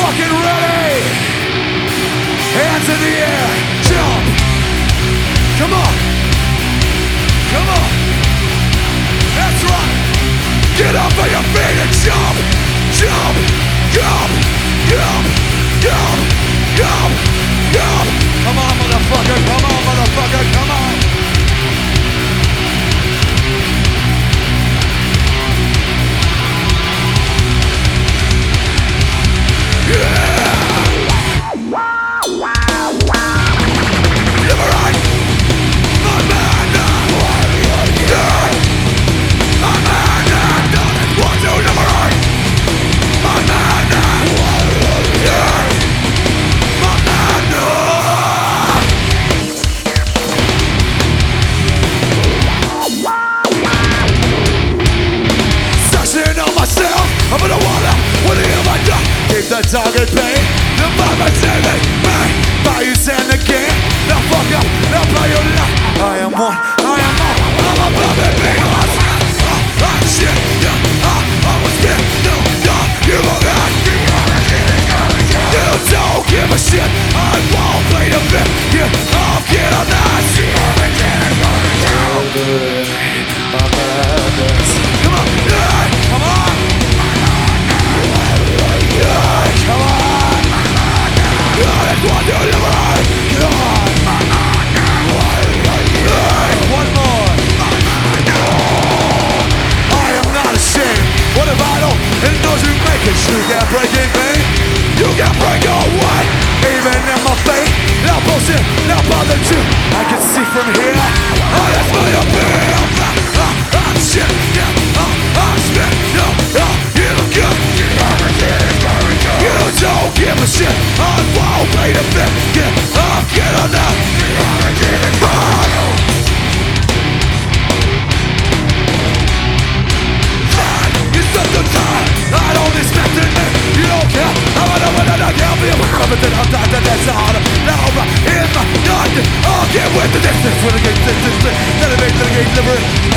fucking ready? Hands in the air, jump. Come on. Come on. That's right. Get up on your feet and jump. Jump. Jump. Jump. Jump. Jump. Jump. Come on, motherfucker. Come on, motherfucker. Come on. I'm gonna wanna, when you hear my dog, keep the target pain. The mama saving me, buy you send the game. Now fuck up, now play your life. I am one, I am all, I'm above it, being lost. I'm shit, yeah, I was scared, no, you won't have. You don't give a shit, I won't play the bit. I'll get on that shit. Come on, yeah, come on. Come on! That's what you liberate! Come on! One more! I am not ashamed. What if I don't? And those who make it, you can't break it, man. You can't break your way. Even in my faith, no bullshit, no bother to. I can see from here. Oh, that's my appeal. I'm shit, yeah. I'm spit, no, you look good. You don't give a shit, I won't play the bit. Get on that. You set the time, I don't expect it. You don't care, I'm gonna win it again. Be aware of it, then I'm not that's harder. Now I'm in my nothing, I'll get with the distance. When the gate's distance, then it makes the gate liberate.